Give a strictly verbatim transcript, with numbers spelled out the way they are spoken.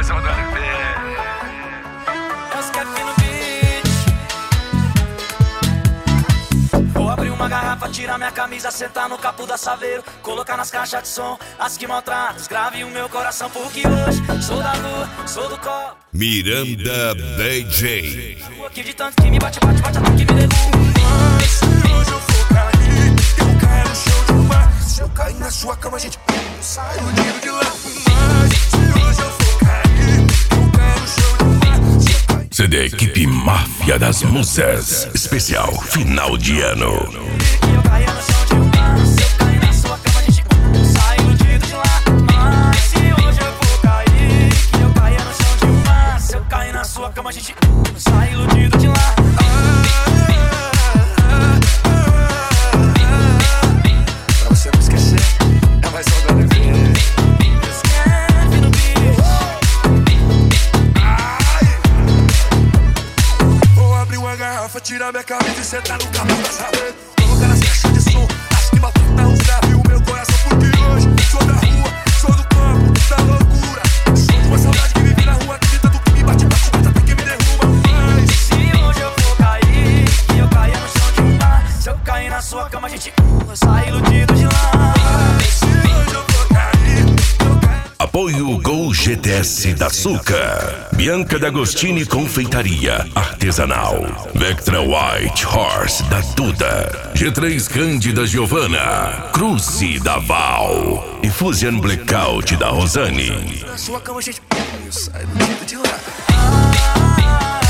mais um do L P. É os Kevin no beat. Vou abrir uma garrafa, tirar minha camisa, sentar no capô da Saveiro, colocar nas caixas de som as que maltratam, grave o meu coração, porque hoje sou da lua, sou do copo. Miranda D J. Aqui de tanto que me bate, bate, bate até que me derruba. Mas se hoje eu for cair, eu caio no chão de mar. Se eu cair na sua cama, gente, eu saio iludido de lá. Mas se hoje eu for cair, eu caio no chão de mar. Se eu cair... C D Equipe Máfia das Musas. Especial final de ano. Eu caio no chão de mar. Se eu cair na sua cama, gente, eu saio iludido de lá. Mas se hoje eu for cair, que eu caia no chão de mar. Se eu cair na sua cama, gente, eu saio iludido de lá. Pra você não esquecer, é mais um do L P. Escreve no beat. Vou abrir uma garrafa, tirar minha camisa e sentar no capô da Saveiro, colocar nas caixas de som as que maltratam os grave o meu coração, porque hoje sou da rua, sou do campo, da loucura. Sou de uma saudade que vive na rua, acredita do que me bate, bate, bate até que me derruba. Mas Se hoje eu for cair, que eu caia no chão de mar. Se eu cair na sua cama, gente, eu saio iludido de lá. se hoje eu for cair, eu caio. Apoio Gol G T S da Suca. Bianca D'Agostini Confeitaria Artesanal. Vectra White Horse da Duda. G três Cândida Giovanna. Cruze da Val. E Fusion Blackout da Rosane. Na sua cama, gente, eu saio iludido de lá. Ah,